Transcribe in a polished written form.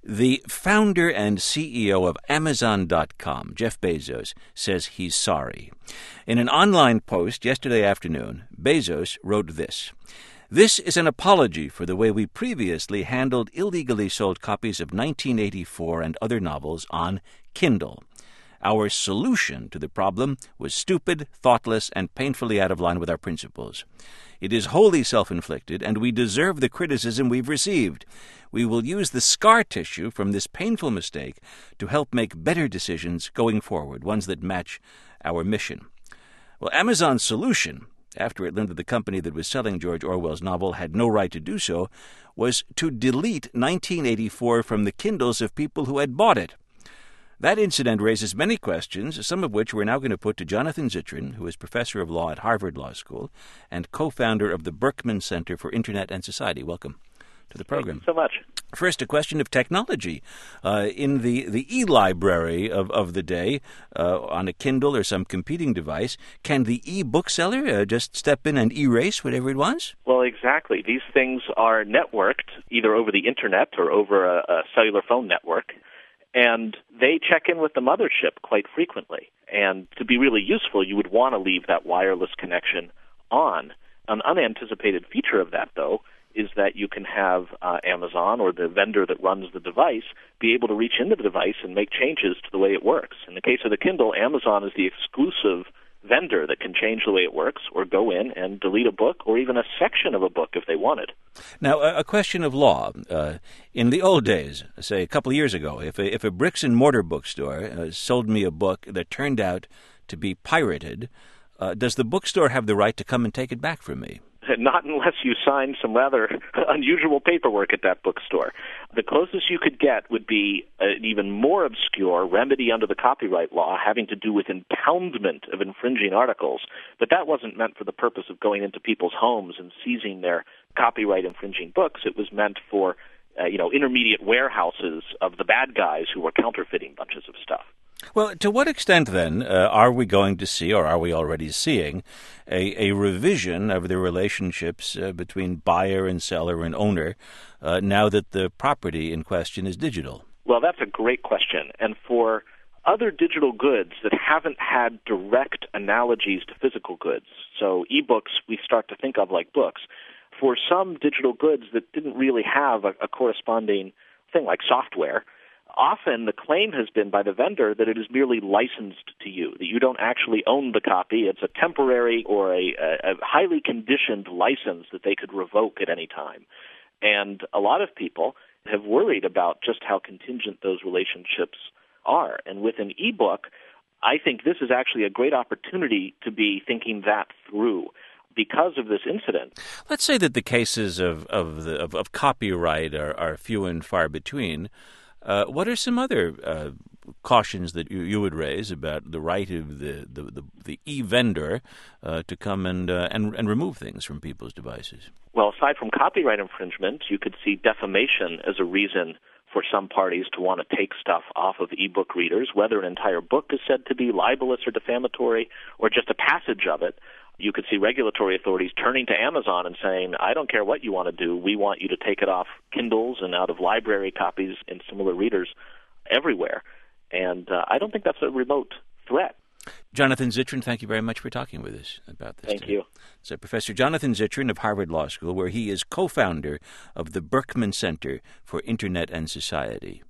The founder and CEO of Amazon.com, Jeff Bezos, says he's sorry. In an online post yesterday afternoon, Bezos wrote this: "This is an apology for the way we previously handled illegally sold copies of 1984 and other novels on Kindle. Our solution to the problem was stupid, thoughtless, and painfully out of line with our principles. It is wholly self-inflicted, and we deserve the criticism we've received. We will use the scar tissue from this painful mistake to help make better decisions going forward, ones that match our mission." Well, Amazon's solution, after it learned that the company that was selling George Orwell's novel had no right to do so, was to delete 1984 from the Kindles of people who had bought it. That incident raises many questions, some of which we're now going to put to Jonathan Zittrain, who is professor of law at Harvard Law School and co-founder of the Berkman Center for Internet and Society. Welcome to the program. Thank you so much. First, a question of technology. In the e-library of the day, on a Kindle or some competing device, can the e-bookseller just step in and erase whatever it wants? Well, exactly. These things are networked, either over the Internet or over a cellular phone network, and they check in with the mothership quite frequently. And to be really useful, you would want to leave that wireless connection on. An unanticipated feature of that, though, is that you can have Amazon or the vendor that runs the device be able to reach into the device and make changes to the way it works. In the case of the Kindle, Amazon is the exclusive vendor that can change the way it works or go in and delete a book or even a section of a book if they wanted. Now, a question of law. In the old days, say a couple of years ago, if a bricks-and-mortar bookstore sold me a book that turned out to be pirated, does the bookstore have the right to come and take it back from me? Not unless you sign some rather unusual paperwork at that bookstore. The closest you could get would be an even more obscure remedy under the copyright law having to do with impoundment of infringing articles. But that wasn't meant for the purpose of going into people's homes and seizing their copyright infringing books. It was meant for intermediate warehouses of the bad guys who were counterfeiting bunches of stuff. Well, to what extent, then, are we going to see, or are we already seeing, a revision of the relationships between buyer and seller and owner now that the property in question is digital? Well, that's a great question. And for other digital goods that haven't had direct analogies to physical goods, so e-books we start to think of like books, for some digital goods that didn't really have a corresponding thing like software, often the claim has been by the vendor that it is merely licensed to you, that you don't actually own the copy. It's a temporary or a highly conditioned license that they could revoke at any time. And a lot of people have worried about just how contingent those relationships are. And with an e-book, I think this is actually a great opportunity to be thinking that through because of this incident. Let's say that the cases of copyright are few and far between. What are some other cautions that you would raise about the right of the e-vendor to come and remove things from people's devices? Well, aside from copyright infringement, you could see defamation as a reason for some parties to want to take stuff off of e-book readers, whether an entire book is said to be libelous or defamatory or just a passage of it. You could see regulatory authorities turning to Amazon and saying, I don't care what you want to do, we want you to take it off Kindles and out of library copies and similar readers everywhere. And I don't think that's a remote threat. Jonathan Zittrain, thank you very much for talking with us about this. Thank you. So Professor Jonathan Zittrain of Harvard Law School, where he is co-founder of the Berkman Center for Internet and Society.